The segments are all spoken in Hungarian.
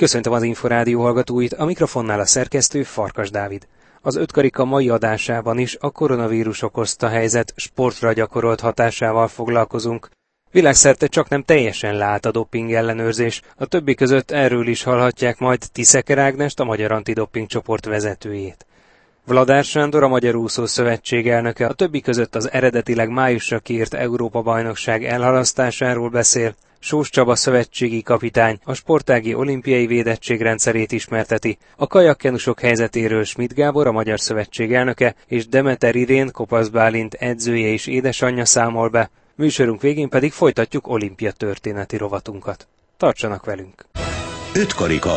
Köszöntöm az Inforádió hallgatóit, a mikrofonnál a szerkesztő Farkas Dávid. Az Ötkarika mai adásában is a koronavírus okozta helyzet sportra gyakorolt hatásával foglalkozunk. Világszerte csaknem teljesen leállt a doping ellenőrzés, a többi között erről is hallhatják majd Tiszeker Ágnest, a Magyar Antidoping csoport vezetőjét. Vladár Sándor, a Magyar Úszó Szövetség elnöke, a többi között az eredetileg májusra kiírt Európa-bajnokság elhalasztásáról beszél. Sós Csaba szövetségi kapitány a sportági olimpiai védettségrendszerét ismerteti, a kajakkenusok helyzetéről Schmidt Gábor, a Magyar Szövetség elnöke, és Demeter Irén, Kopasz Bálint edzője és édesanyja számol be. Műsorunk végén pedig folytatjuk olimpia történeti rovatunkat. Tartsanak velünk! Ötkarika.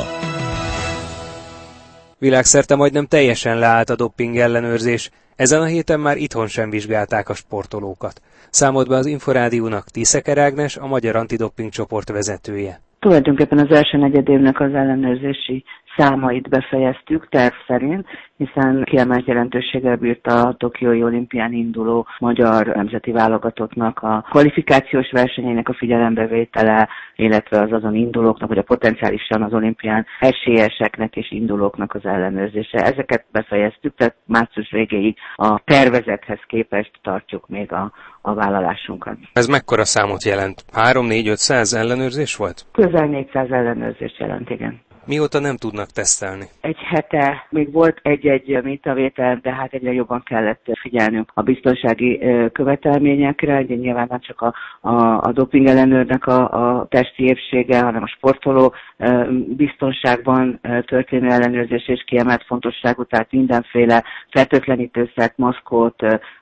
Világszerte majdnem teljesen leállt a doping ellenőrzés, ezen a héten már itthon sem vizsgálták a sportolókat. Számolt be az Inforádiónak Tiszeker Ágnes, a Magyar Antidoping csoport vezetője. Tulajdonképpen az első negyedévnek az ellenőrzési számait befejeztük terv szerint, hiszen kiemelt jelentőséggel bírt a Tokiói olimpián induló magyar nemzeti válogatottnak a kvalifikációs versenyének a figyelembevétele, illetve az azon indulóknak, vagy a potenciálisan az olimpián esélyeseknek és indulóknak az ellenőrzése. Ezeket befejeztük, tehát március végéig a tervezethez képest tartjuk még a vállalásunkat. Ez mekkora számot jelent? 3-4-500 ellenőrzés volt? Közel 400 ellenőrzést jelent, igen. Mióta nem tudnak tesztelni? Egy hete még volt egy-egy mintavétel, de hát egyre jobban kellett figyelnünk a biztonsági követelményekre. Ugye nyilván nem csak a doping ellenőrnek a testi épsége, hanem a sportoló biztonságban történő ellenőrzés és kiemelt fontosságú, tehát mindenféle fertőtlenítőszert, maszkot,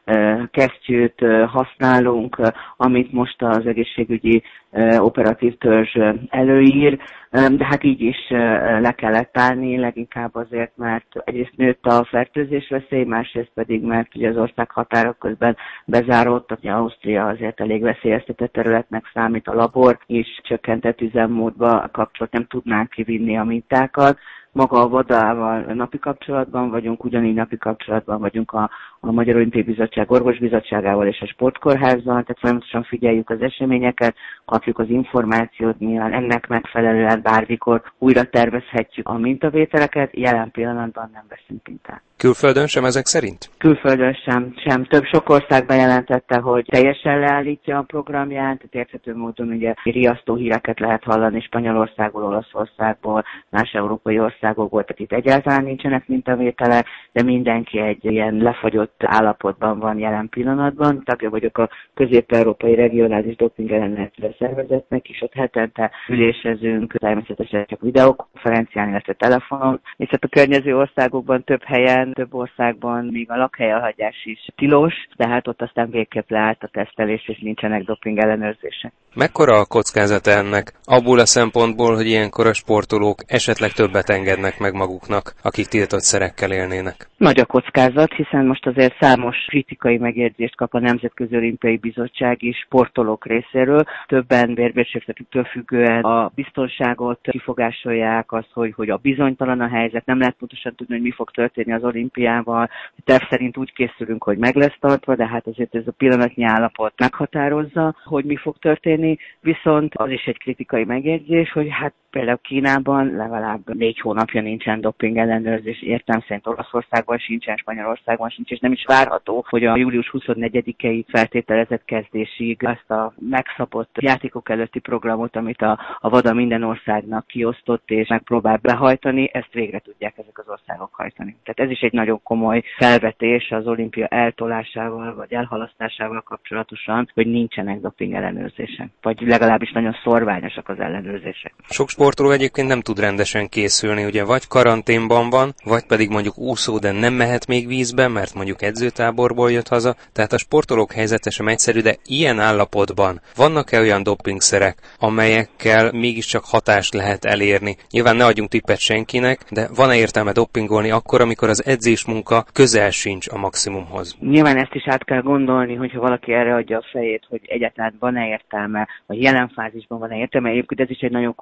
kesztyűt használunk, amit most az egészségügyi operatív törzs előír, de hát így is le kellett állni, leginkább azért, mert egyrészt nőtt a fertőzés veszély, másrészt pedig, mert ugye az ország határok közben bezáródtak, ugye Ausztria azért elég veszélyeztetett területnek számít, a labor is csökkentett üzemmódba kapcsolat, nem tudnánk kivinni a mintákat. Maga a VADA-val napi kapcsolatban vagyunk, ugyanígy napi kapcsolatban vagyunk a Magyar Olimpiai Bizottság orvosbizottságával és a sportkórházzal, tehát folyamatosan figyeljük az eseményeket, kapjuk az információt, nyilván ennek megfelelően bármikor újra tervezhetjük a mintavételeket, jelen pillanatban nem veszünk mintát. Külföldön sem ezek szerint? Külföldön sem. Sok ország bejelentette, hogy teljesen leállítja a programját, tehát érthető módon ugye riasztó híreket lehet hallani Spanyolországból, Olaszországból, más európai országokból, tehát itt egyáltalán nincsenek mintavételek, de mindenki egy ilyen lefagyott állapotban van jelen pillanatban. Tagja vagyok a Közép-Európai Regionális Doping Ellenőrző Szervezetnek is, ott hetente ülésezünk, természetesen csak videokonferencián, illetve telefonon, és hát a környező országokban több helyen, több országban még a lakhelyelhagyás is tilos, de hát ott aztán végképp leállt a tesztelés, és nincsenek doping ellenőrzések. Mekkora a kockázata ennek? Abból a szempontból, hogy ilyenkor a sportolók esetleg többet engednek meg maguknak, akik tiltott szerekkel élnének. Nagy a kockázat, hiszen most azért számos kritikai megjegyzést kap a Nemzetközi Olimpiai Bizottság is sportolók részéről. Többen vérbérségzetüktől függően a biztonságot kifogásolják, az, hogy a bizonytalan a helyzet, nem lehet pontosan tudni, hogy mi fog történni az olimpiával. Terv szerint úgy készülünk, hogy meg lesz tartva, de hát azért ez a pillanatnyi állapot meghatározza, hogy mi fog történni. Viszont az is egy kritikai megjegyzés, hogy hát például Kínában legalább 4 hónapja nincsen doping ellenőrzés, értem szerint Olaszországban sincsen, Spanyolországban sincs, és nem is várható, hogy a július 24-i feltételezett kezdésig ezt a megszabott játékok előtti programot, amit a VADA minden országnak kiosztott és megpróbál behajtani, ezt végre tudják ezek az országok hajtani. Tehát ez is egy nagyon komoly felvetés az olimpia eltolásával vagy elhalasztásával kapcsolatosan, hogy nincsenek doping ellenőrzések, vagy legalábbis nagyon szorványosak az ellenőrzések. Sok sportoló egyébként nem tud rendesen készülni, ugye vagy karanténban van, vagy pedig mondjuk úszó, de nem mehet még vízbe, mert mondjuk edzőtáborból jött haza. Tehát a sportolók helyzete sem egyszerű, de ilyen állapotban vannak-e olyan dopingszerek, amelyekkel mégiscsak hatást lehet elérni? Nyilván ne adjunk tippet senkinek, de van-e értelme dopingolni akkor, amikor az edzésmunka közel sincs a maximumhoz? Nyilván ezt is át kell gondolni, hogyha valaki erre adja a fejét, hogy egyáltalán van-e értelme, vagy jelen fázisban van-e értelme. Egyébként ez is egy nagyon komoly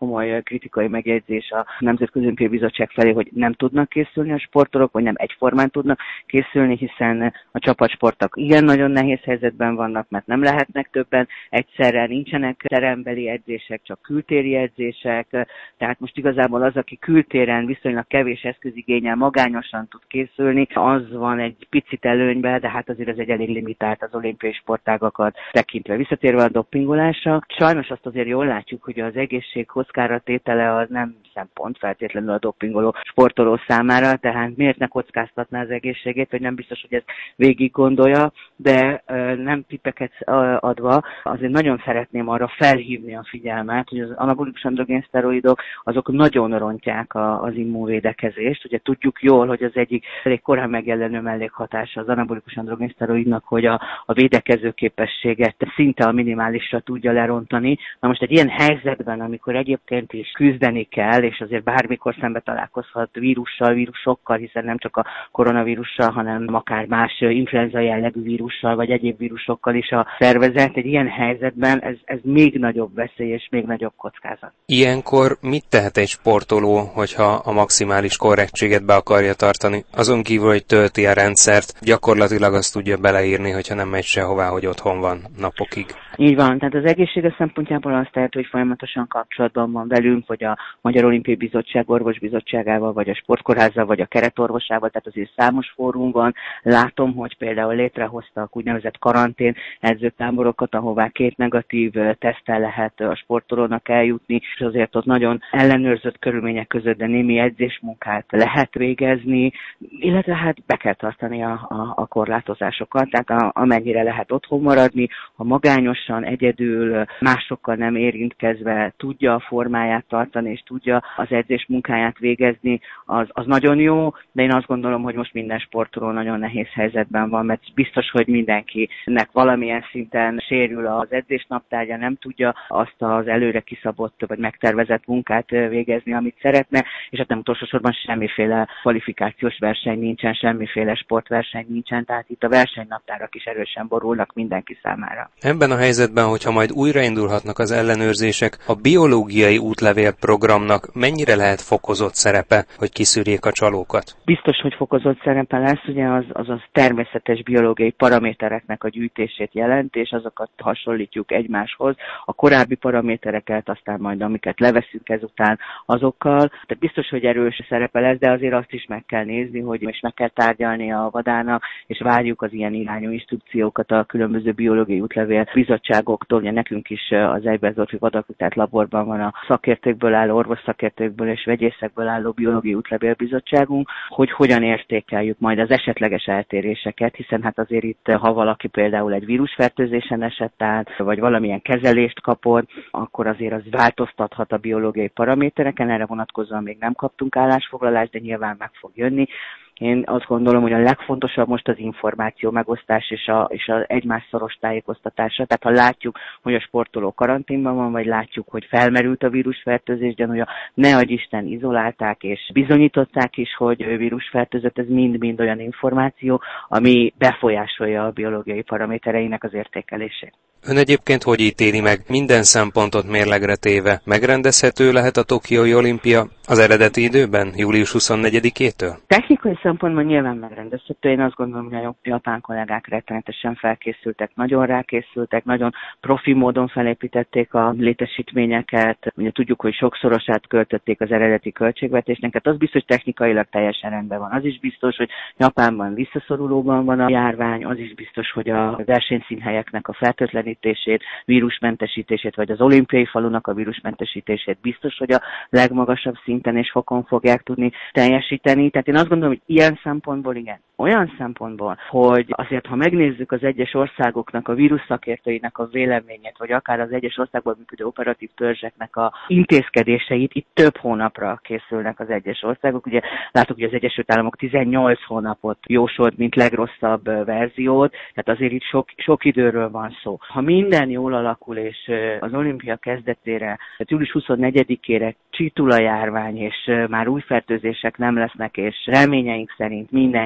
kritikai megjegyzés a Nemzetközi Olimpiai Bizottság felé, hogy nem tudnak készülni a sportolók, vagy nem egyformán tudnak készülni, hiszen a csapatsportok igen nagyon nehéz helyzetben vannak, mert nem lehetnek többen egyszerre, nincsenek terembeli edzések, csak kültéri edzések, tehát most igazából az, aki kültéren viszonylag kevés eszközigénnyel magányosan tud készülni, az van egy picit előnybe, de hát azért ez egy elég limitált az olimpiai sportágakat tekintve. Visszatérve a dopingolásra, sajnos azt azért jól látjuk, hogy az egészség kockára tétele az nem szempont feltétlenül a dopingoló sportoló számára, tehát miért ne kockáztatná az egészségét, vagy nem biztos, hogy ezt végig gondolja, de nem tippeket adva, azért nagyon szeretném arra felhívni a figyelmet, hogy az anabolikus androgén szteroidok azok nagyon rontják az immunvédekezést. Ugye tudjuk jól, hogy az egyik elég korán megjelenő mellékhatása az anabolikus androgén szteroidnak, hogy a védekező képességet szinte a minimálisra tudja lerontani. Na most egy ilyen helyzetben, amikor egyébként is küzdeni kell, és azért bármikor szembe találkozhat vírusokkal, hiszen nem csak a koronavírussal, hanem akár más influenza jellegű vírussal, vagy egyéb vírusokkal is a szervezet, egy ilyen helyzetben ez még nagyobb veszély és még nagyobb kockázat. Ilyenkor mit tehet egy sportoló, hogyha a maximális korrektséget be akarja tartani? Azon kívül, hogy tölti a rendszert, gyakorlatilag azt tudja beleírni, hogyha nem megy sehová, hogy otthon van napokig. Így van, tehát az egészsége szempontjából azt tehet, hogy folyamatosan kapcsolatban van velünk, vagy a Magyar Olimpiai Bizottság orvosbizottságával, vagy a sportkórházzal, vagy a keretorvosával, tehát azért számos fórum van. Látom, hogy például létrehoztak úgynevezett karantén edzőtáborokat, ahová 2 negatív teszttel lehet a sportolónak eljutni, és azért ott nagyon ellenőrzött körülmények között, de némi edzésmunkát lehet végezni, illetve hát be kell tartani a korlátozásokat, tehát amennyire lehet otthon maradni, ha magányosan, egyedül, másokkal nem érintkezve tudja a formáját tartani, és tudja az edzés munkáját végezni, az nagyon jó, de én azt gondolom, hogy most minden sportoló nagyon nehéz helyzetben van, mert biztos, hogy mindenkinek valamilyen szinten sérül az edzésnaptárja, nem tudja azt az előre kiszabott vagy megtervezett munkát végezni, amit szeretne, és hát nem utolsó sorban semmiféle kvalifikációs verseny nincsen, semmiféle sportverseny nincsen, tehát itt a versenynaptárak is erősen borulnak mindenki számára. Ebben a helyzetben, hogyha majd újraindulhatnak az ellenőrzések, a biológiai útlevél programnak mennyire lehet fokozott szerepe, hogy kiszűrjék a csalókat? Biztos, hogy fokozott szerepe lesz, ugye az természetes biológiai paramétereknek a gyűjtését jelent, és azokat hasonlítjuk egymáshoz. A korábbi paramétereket, aztán majd amiket leveszünk ezután azokkal. Tehát biztos, hogy erős szerepe lesz, de azért azt is meg kell nézni, hogy és meg kell tárgyalni a vadának, és várjuk az ilyen irányú instrukciókat a különböző biológiai útlevél bizottságoktól. Ugye nekünk is az Eibersdorfi Vadakutat laborban van a szakértőkből álló, orvosszakértőkből és vegyészekből álló biológiai útlevél bizottságunk, hogy hogyan értékeljük majd az esetleges eltéréseket, hiszen hát azért itt, ha valaki például egy vírusfertőzésen esett át, vagy valamilyen kezelést kapott, akkor azért az változtathat a biológiai paramétereken, erre vonatkozóan még nem kaptunk állásfoglalást, de nyilván meg fog jönni. Én azt gondolom, hogy a legfontosabb most az információ megosztás és a egymás szoros tájékoztatása. Tehát ha látjuk, hogy a sportoló karanténban van, vagy látjuk, hogy felmerült a vírusfertőzés gyanúja, ne adj Isten, izolálták és bizonyították is, hogy ő vírusfertőzött, ez mind-mind olyan információ, ami befolyásolja a biológiai paramétereinek az értékelését. Ön egyébként hogy ítéli meg, minden szempontot mérlegre téve? Megrendezhető lehet a Tokiói olimpia az eredeti időben, július 24-től? Technikai szempontból nyilván megrendezhető. Én azt gondolom, hogy a japán kollégák rettenetesen felkészültek, nagyon rákészültek, nagyon profi módon felépítették a létesítményeket. Ugye tudjuk, hogy sokszorosát költötték az eredeti költségvetésnek, tehát az biztos, hogy technikailag teljesen rendben van. Az is biztos, hogy Japánban visszaszorulóban van a járvány, az is biztos, hogy a versenyszínhelyeknek a fertőtlenítését, vírusmentesítését, vagy az olimpiai falunak a vírusmentesítését biztos, hogy a legmagasabb szinten és fokon fogják tudni teljesíteni. Tehát én azt gondolom, hogy ilyen szempontból igen. Olyan szempontból, hogy azért, ha megnézzük az egyes országoknak, a vírusszakértőinek a véleményét, vagy akár az egyes országból működő operatív törzseknek a intézkedéseit, itt több hónapra készülnek az egyes országok. Ugye látjuk, hogy az Egyesült Államok 18 hónapot jósolt, mint legrosszabb verziót, tehát azért itt sok időről van szó. Ha minden jól alakul, és az olimpia kezdetére, tehát július 24-ére csitul a járvány, és már új fertőzések nem lesznek, és reményeink szerint mindenki átvédi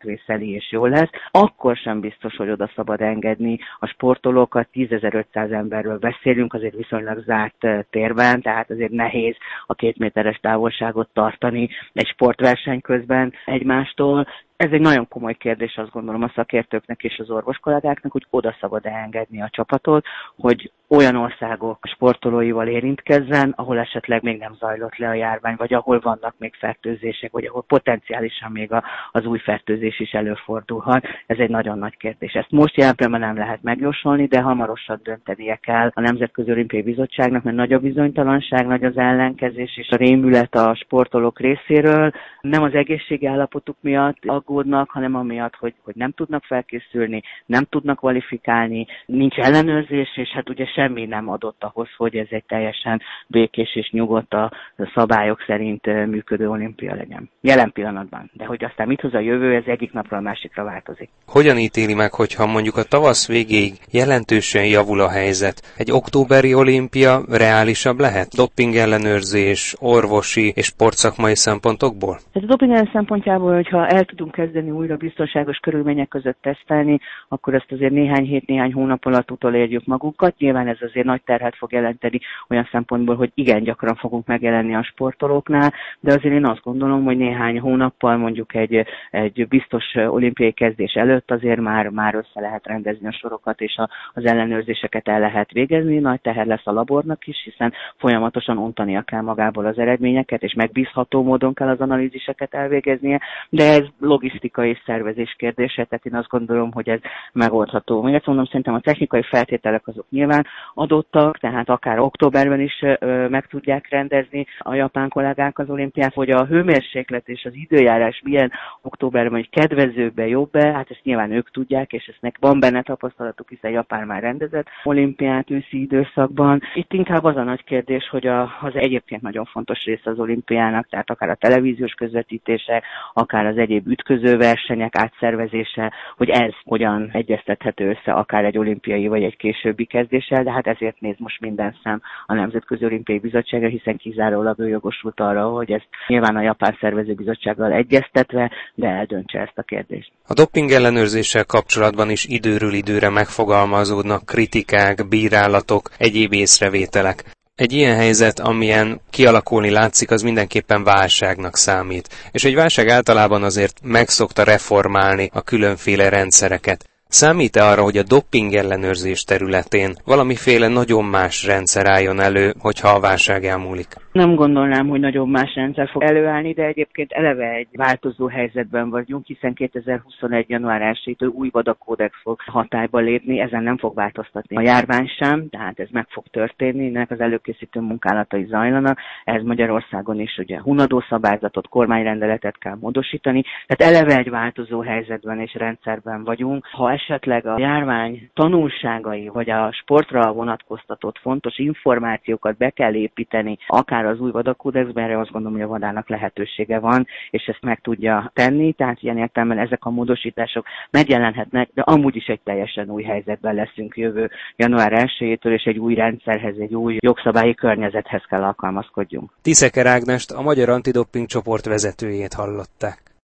megrészeli és jó lesz, akkor sem biztos, hogy oda szabad engedni a sportolókat. 10.500 emberről beszélünk, azért viszonylag zárt térben, tehát azért nehéz a 2 méteres távolságot tartani egy sportverseny közben egymástól. Ez egy nagyon komoly kérdés, azt gondolom a szakértőknek és az orvoskollégáknak, hogy oda szabad engedni a csapatot, hogy olyan országok sportolóival érintkezzen, ahol esetleg még nem zajlott le a járvány, vagy ahol vannak még fertőzések, vagy ahol potenciálisan még az új fertőzés is előfordulhat. Ez egy nagyon nagy kérdés. Ezt most jelen pillanatban nem lehet megjósolni, de hamarosan döntenie kell a Nemzetközi Olimpiai Bizottságnak, mert nagy a bizonytalanság, nagy az ellenkezés és a rémület a sportolók részéről. Nem az egészségi állapotuk miatt aggódnak, hanem amiatt, hogy nem tudnak felkészülni, nem tudnak kvalifikálni, nincs ellenőrzés, és hát ugye semmi nem adott ahhoz, hogy ez egy teljesen békés és nyugodt a szabályok szerint működő olimpia legyen. Jelen pillanatban. De hogy aztán mit hoz a jövő, ez egyik napról a másikra változik. Hogyan ítéli meg, hogyha mondjuk a tavasz végéig jelentősen javul a helyzet? Egy októberi olimpia reálisabb lehet? Doping ellenőrzés, orvosi és sportszakmai szempontokból? Ez a doping ellenőrzés szempontjából, hogyha el tudunk kezdeni újra biztonságos körülmények között tesztelni, akkor ezt azért néhány hét, néhány hónap alatt utolérjük magunkat. Nyilván ez azért nagy terhet fog jelenteni olyan szempontból, hogy igen gyakran fogunk megjelenni a sportolóknál, de azért én azt gondolom, hogy néhány hónappal mondjuk egy biztos olimpiai kezdés előtt azért már össze lehet rendezni a sorokat, és az ellenőrzéseket el lehet végezni. Nagy teher lesz a labornak is, hiszen folyamatosan ontania kell magából az eredményeket, és megbízható módon kell az analíziseket elvégeznie, de ez logisztikai és szervezés kérdése, tehát én azt gondolom, hogy ez megoldható. Még ezt mondom, szerintem a technikai feltételek azok nyilván adottak, tehát akár októberben is meg tudják rendezni a japán kollégák az olimpiát, hogy a hőmérséklet és az időjárás milyen októberben, hogy kedvezőbbe, jobb-e, hát ezt nyilván ők tudják, és ezt van benne tapasztalatuk, hiszen Japán már rendezett olimpiát őszi időszakban. Itt inkább az a nagy kérdés, hogy az egyébként nagyon fontos része az olimpiának, tehát akár a televíziós közvetítések, akár az egyéb ütköző versenyek átszervezése, hogy ez hogyan egyeztethető össze akár egy olimpiai vagy egy későbbi kezdéssel, de hát ezért néz most minden szem a Nemzetközi Olimpiai Bizottságra, hiszen kizárólag ő jogosult arra, hogy ezt nyilván a Japán Szervezőbizottsággal egyeztetve, de eldöntse ezt a kérdést. A doping ellenőrzéssel kapcsolatban is időről időre megfogalmazódnak kritikák, bírálatok, egyéb észrevételek. Egy ilyen helyzet, amilyen kialakulni látszik, az mindenképpen válságnak számít. És egy válság általában azért megszokta reformálni a különféle rendszereket. Számít-e arra, hogy a doping ellenőrzés területén valamiféle nagyon más rendszer álljon elő, hogyha a válság elmúlik? Nem gondolnám, hogy nagyon más rendszer fog előállni, de egyébként eleve egy változó helyzetben vagyunk, hiszen 2021. január 1-től új vadakódex fog hatályba lépni, ezen nem fog változtatni a járvány sem, tehát ez meg fog történni, ennek az előkészítő munkálatai zajlanak, ez Magyarországon is ugye hunadó szabályzatot, kormányrendeletet kell módosítani, tehát eleve egy változó helyzetben és rendszerben vagyunk. Ha esetleg a járvány tanulságai, vagy a sportra vonatkoztatott fontos információkat be kell építeni, akár az új vadakódexben, erre azt gondolom, hogy a vadának lehetősége van, és ezt meg tudja tenni, tehát ilyen értelemben ezek a módosítások megjelenhetnek, de amúgy is egy teljesen új helyzetben leszünk jövő január 1-től, és egy új rendszerhez, egy új jogszabályi környezethez kell alkalmazkodjunk. Tiszeker Ágnest, a Magyar Antidoping csoport vezetőjét hallották.